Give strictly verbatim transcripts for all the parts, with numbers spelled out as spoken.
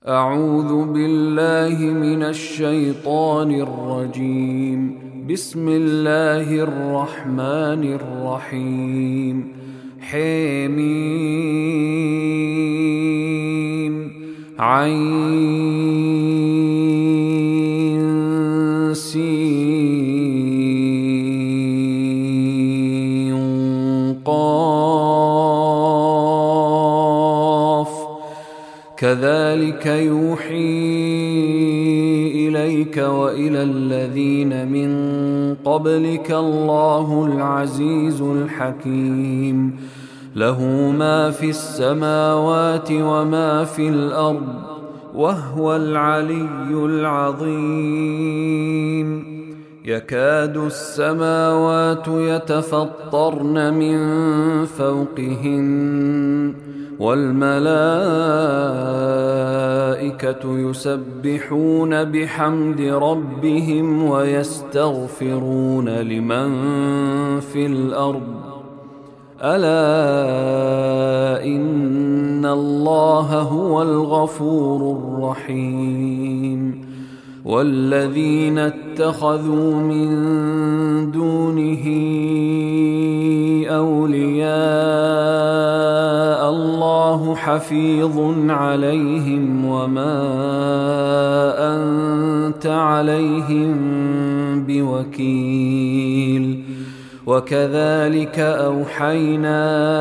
أعوذ بالله من الشيطان الرجيم. بسم الله الرحمن الرحيم. حميم عين سين قاف كذلك يوحي إليك وإلى الذين من قبلك الله العزيز الحكيم. له ما في السماوات وما في الأرض وهو العلي العظيم. يكاد السماوات يتفطرن من فوقهن والملائكة يسبحون بحمد ربهم ويستغفرون لمن في الأرض ألا إن الله هو الغفور الرحيم. والذين اتخذوا من دونه أولياء الله حفيظ عليهم وما أنت عليهم بوكيل. وكذلك أوحينا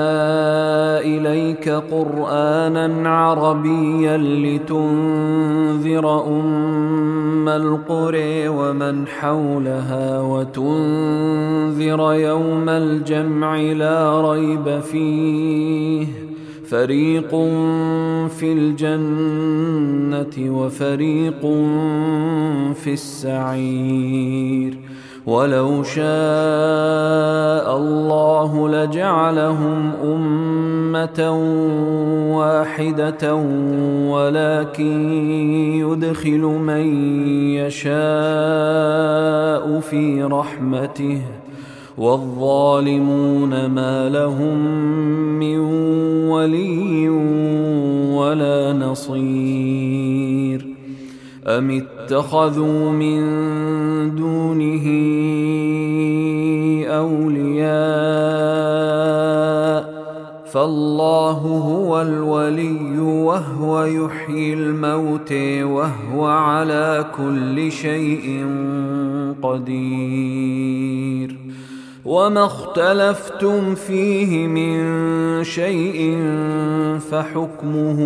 إليك قرآنا عربيا لتنذر أم القرى ومن حولها وتنذر يوم الجمع لا ريب فيه فريق في الجنة وفريق في السعير. ولو شاء الله لجعلهم أمة واحدة ولكن يدخل من يشاء في رحمته والظالمون ما لهم من ولي ولا نصير. أم اتخذوا من دونه أولياء فالله هو الولي وهو يحيي الموت وهو على كل شيء قدير. وما اختلفتم فيه من شيء فحكمه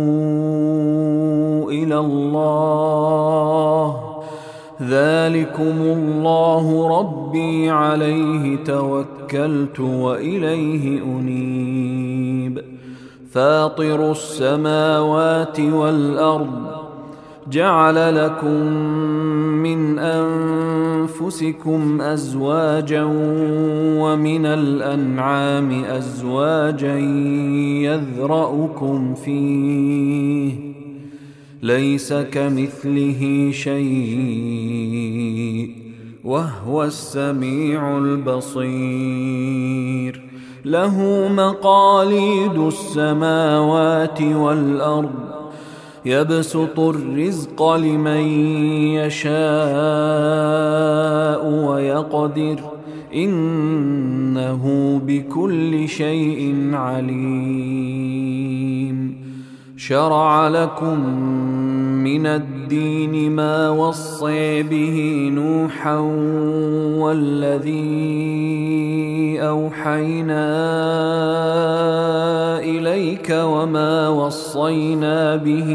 إلى الله ذلكم الله ربي عليه توكلت وإليه أنيب. فاطر السماوات والأرض جعل لكم من أنفسكم أزواجا ومن الأنعام أزواجا يذرأكم فيه ليس كمثله شيء وهو السميع البصير. له مقاليد السماوات والأرض يبسط الرزق لمن يشاء ويقدر إنه بكل شيء عليم. شرع لكم من الدين ما وصى به نوحا والذي أوحينا إليك وما وصينا به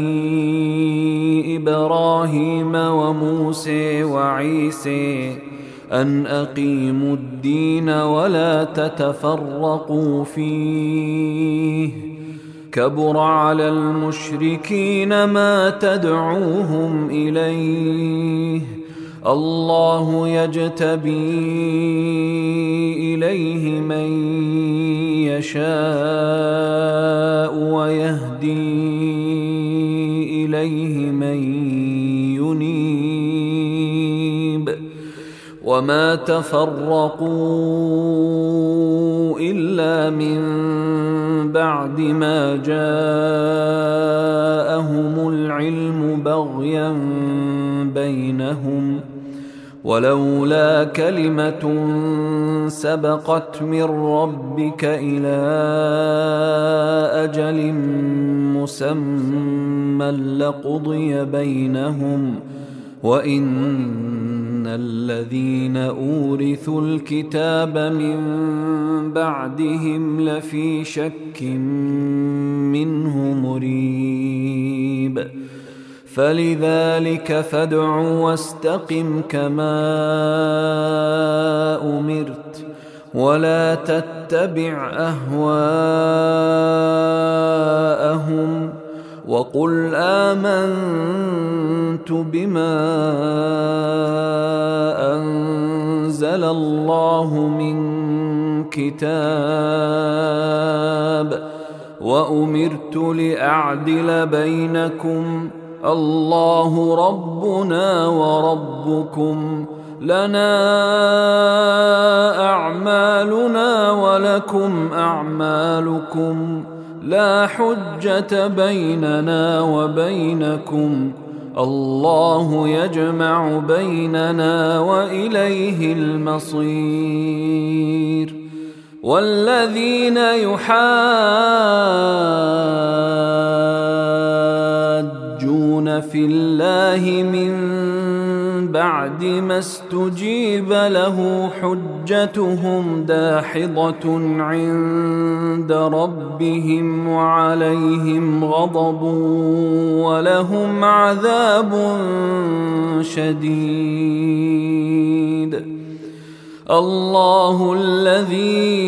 إبراهيم وموسى وعيسى أن أقيموا الدين ولا تتفرقوا فيه كبر على المشركين ما تدعوهم إليه الله يجتبي إليه من يشاء ويهدي إليه من ينيب. وما تفرقوا إلا من بعد ما جاءهم العلم بغيا بينهم ولولا كلمة سبقت من ربك إلى أجل مسمى لقضي بينهم وإن الذين أورثوا الكتاب من بعدهم لفي شك منه مريب فلذلك فادع واستقم كما أمرت ولا تتبع أهواءهم وقل آمنت بما أنزل الله من كتاب وأمرت لأعدل بينكم الله ربنا وربكم لنا أعمالنا ولكم أعمالكم لا حجة بيننا وبينكم الله يجمع بيننا وإليه المصير والذين يحاجون في الله من بعد ما استجيب له حجتهم داحضة عند ربهم وعليهم غضب ولهم عذاب شديد الله الذي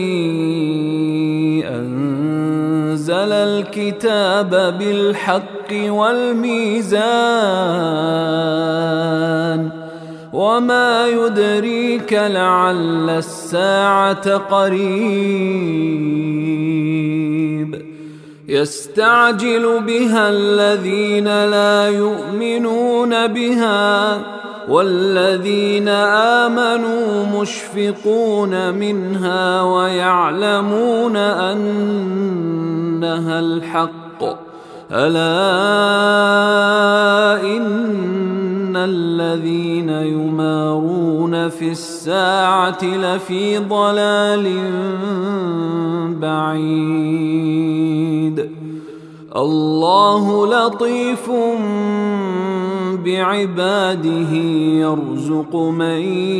أنزل الكتاب بالحق والميزان وما يدريك لعل الساعة قريب يستعجل بها الذين لا يؤمنون بها والذين آمنوا مشفقون منها ويعلمون أنها الحق ألا إن الذين يمارون في الساعة لفي ضلال بعيد الله لطيف بعباده يرزق من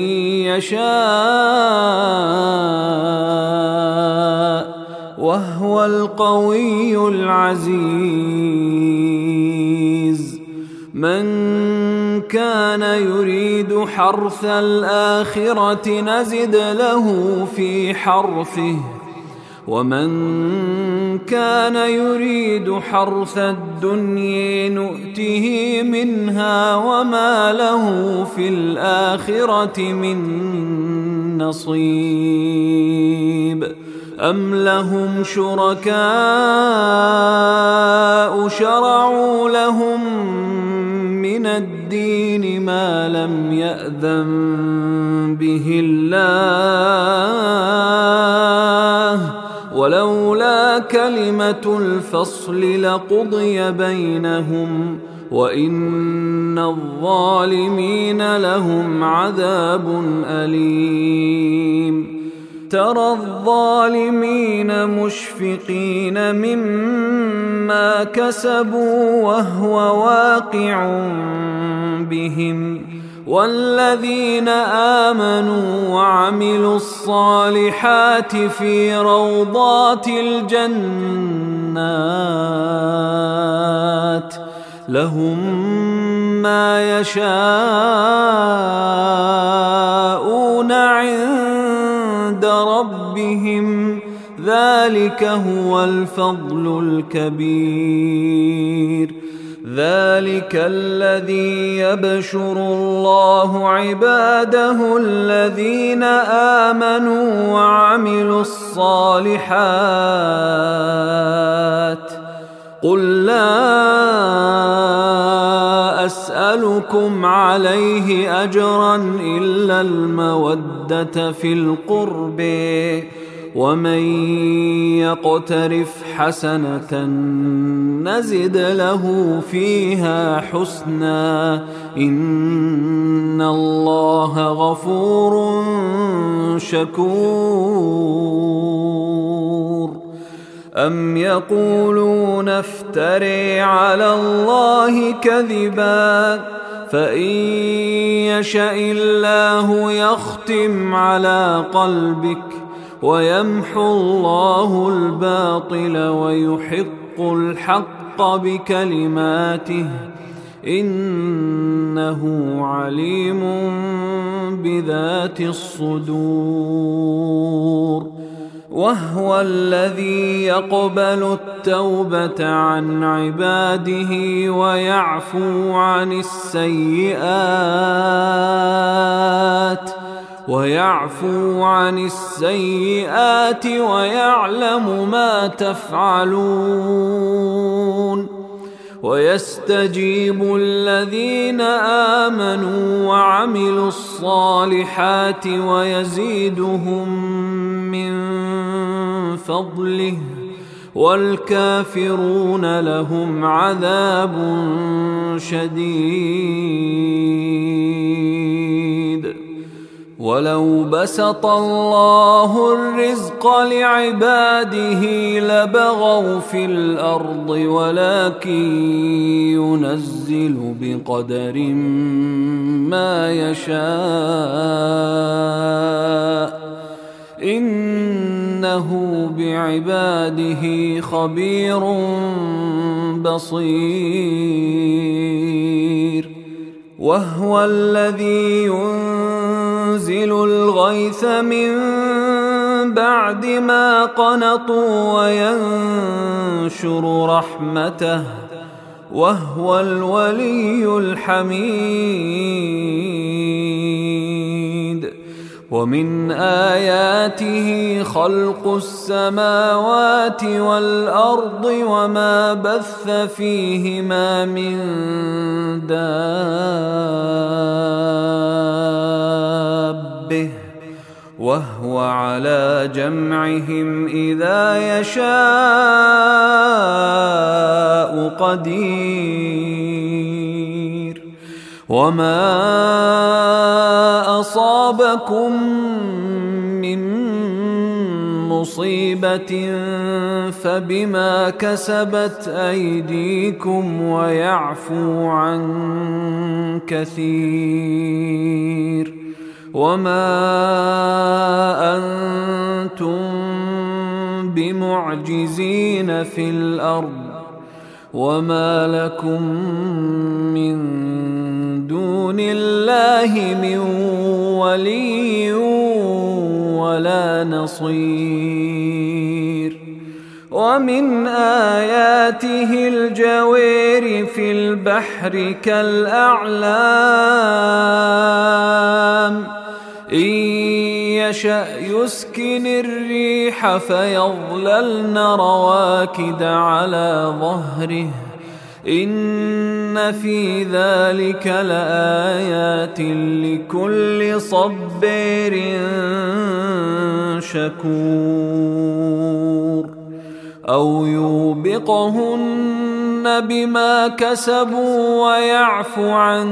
يشاء وهو القوي العزيز من كان يريد حرث الآخرة نزد له في حرثه ومن كان يريد حرث الدنيا نؤته منها وما له في الآخرة من نصيب أم لهم شركاء شرعوا لهم من الدين ما لم يأذن به الله ولولا كلمة الفصل لقضي بينهم وإن الظالمين لهم عذاب أليم ترى الظالمين مشفقين مما كسبوا وهو واقع بهم والذين آمنوا وعملوا الصالحات في روضات الجنات لهم ما يشاءون عند ربهم ذلك هو الفضل الكبير ذلك الذي يبشر الله عباده الذين آمنوا وعملوا الصالحات قل لا أسألكم عليه أجرا إلا المودة في القرب ومن يقترف حسنة نزد له فيها حسنا إن الله غفور شكور. أم يقولون افتري على الله كذبا فإن يشأ الله يختم على قلبك ويمحو الله الباطل ويحق الحق بكلماته إنه عليم بذات الصدور. وهو الذي يقبل التوبة عن عباده ويعفو عن السيئات ويعفو عن السيئات ويعلم ما تفعلون. ويستجيب الذين آمنوا وعملوا الصالحات ويزيدهم من فضله والكافرون لهم عذاب شديد. ولو بسط الله الرزق لعباده لبغوا في الأرض ولكن ينزل بقدر ما يشاء إنه بعباده خبير بصير. وهو الذي ينزل الغيث من بعد ما قنطوا وينشر رحمته وهو الولي الحميد. ومن آياته خلق السماوات والأرض وما بث فيهما من دابة وهو على جمعهم إذا يشاء قدير. وما أصابكم من مصيبة فبما كسبت أيديكم ويعفو عن كثير. وما أنتم بمعجزين في الأرض وما لكم من دون الله من ولي ولا نصير. ومن آياته الجوار في البحر كالأعلام إن يشأ يسكن الريح فيظللن رواكد على ظهره إن في ذلك لآيات لكل صبار شكور. أو يوبقهن بما كسبوا ويعفو عن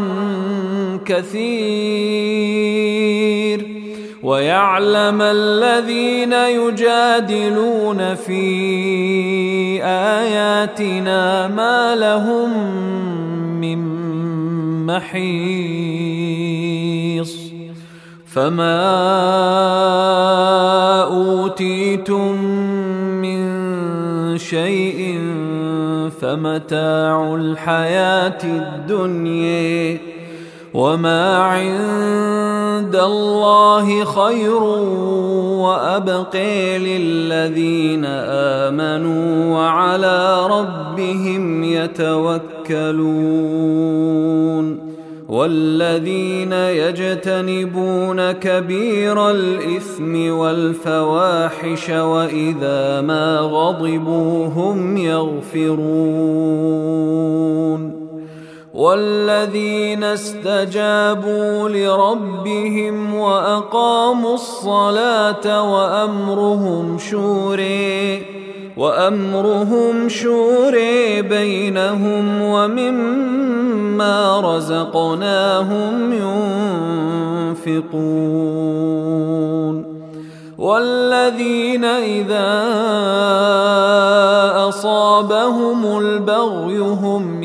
كثير. ويعلم الذين يجادلون في آياتنا ما لهم من محيص. فما أوتيتم من شيء فمتاع الحياة الدنيا وما عند الله خير وأبقى للذين آمنوا وعلى ربهم يتوكلون. والذين يجتنبون كبير الإثم والفواحش وإذا ما غضبوا هم يغفرون. والذين استجابوا لربهم وأقاموا الصلاة وأمرهم شورى وأمرهم شورى بينهم ومما رزقناهم ينفقون والذين إذا أصابهم البغي هم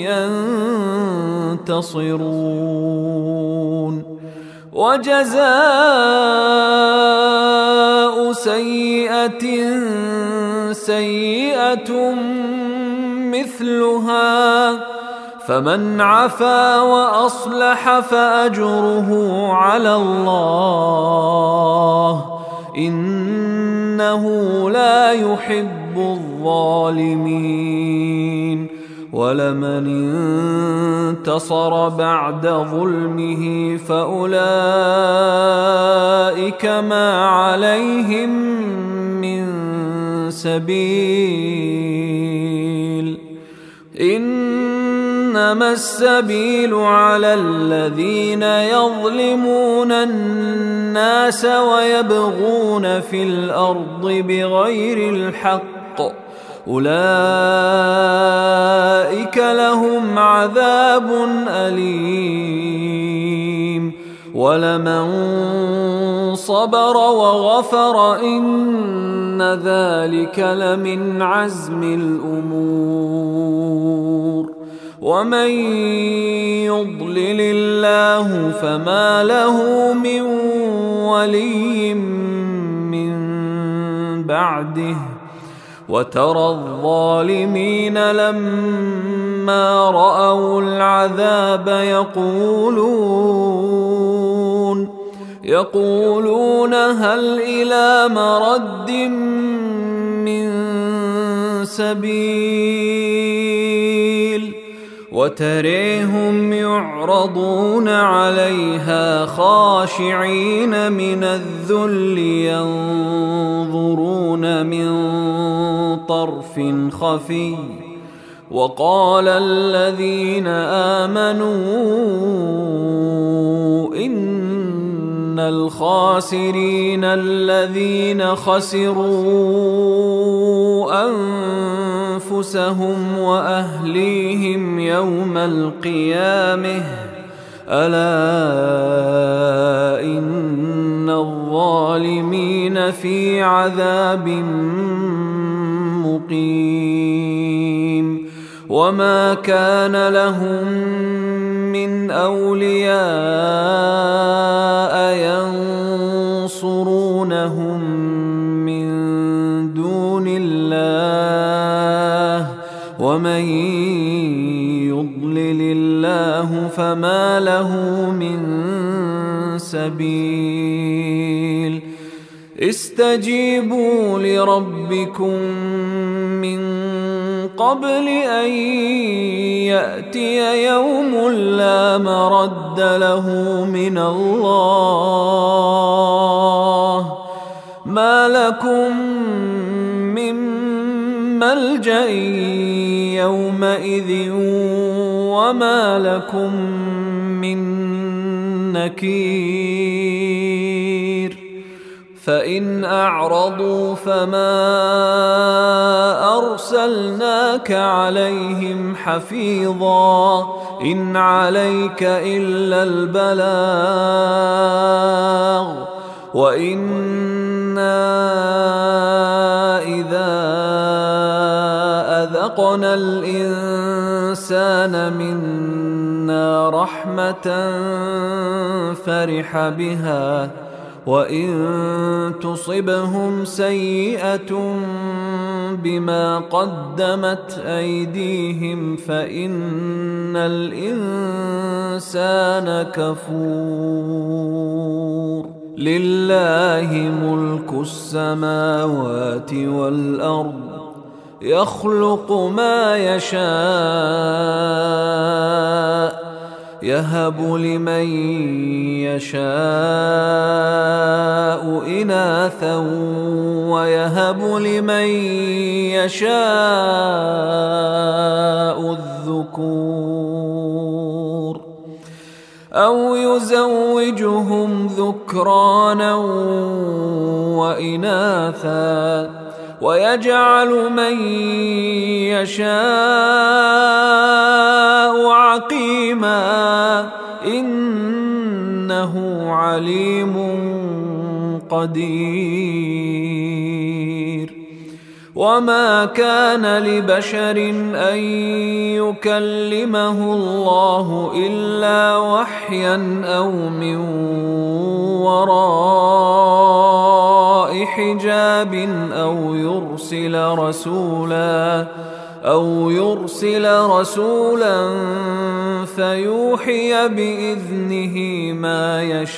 ينتصرون وجزاء سيئة سيئة مثلها فمن عفا وأصلح فأجره على الله إنه لا يحب الظالمين ولمن انتصر بعد ظلمه فأولئك ما عليهم من سبيل إنما السبيل على الذين يظلمون الناس ويبغون في الأرض بغير الحق أولئك لهم عذاب أليم ولمن صبر وغفر إن ذلك لمن عزم الأمور ومن يضلل الله فما له من ولي من بعده وترى الظالمين لما رأوا العذاب يقولون يقولون هل إلى مرد من سبيل وتريهم يعرضون عليها خاشعين من الذل ينظرون من طرف خفي وقال الذين آمنوا إن الخاسرين الذين خسروا أنفسهم وأهليهم يوم القيامة ألا إن الظالمين في عذاب مقيم وما كان لهم من أولياء ينصرونهم من دون الله ومن يضلل الله فما له من سبيل استجيبوا لربكم من قبل أن يأتي يوم لا مرد له من الله ما لكم من ملجأ يومئذ وما لكم من نكير فإن أعرضوا فما أرسلناك عليهم حفيظا إن عليك إلا البلاغ وإنا إذا أذقنا الإنسان منا رحمة فرح بها وإن تصبهم سيئة بما قدمت أيديهم فإن الإنسان كفور لله ملك السماوات والأرض يخلق ما يشاء يهب لمن يشاء إناثا ويهب لمن يشاء الذكور أو يزوجهم ذكرانا وإناثا ويجعل من يشاء عقيما إنه عليم قدير. وما كان لبشر أن يكلمه الله إلا وحيا أو من وراء حجاب أو يرسل رسولا أو يرسل رسولا فيوحي بإذنه ما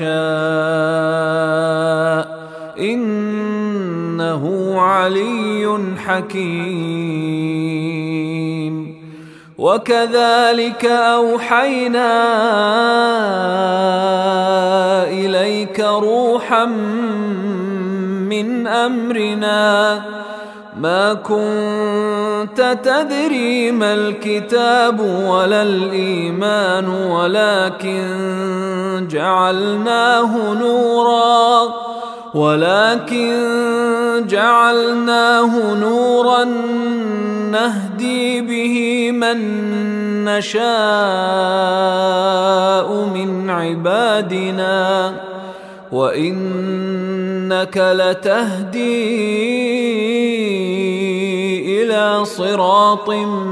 يشاء إنه علي حكيم. وكذلك أوحينا إليك روحا من أمرنا ما كنت تدري ما الكتاب ولا الإيمان ولكن جعلناه نورا ولكن جعلناه نورا نهدي به من نشاء من عبادنا وإنك لتهدي إلى صراط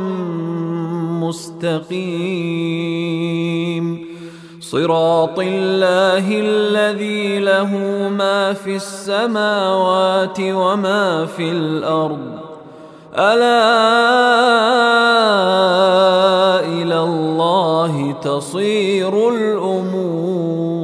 مستقيم صراط الله الذي له ما في السماوات وما في الأرض ألا إلى الله تصير الأمور.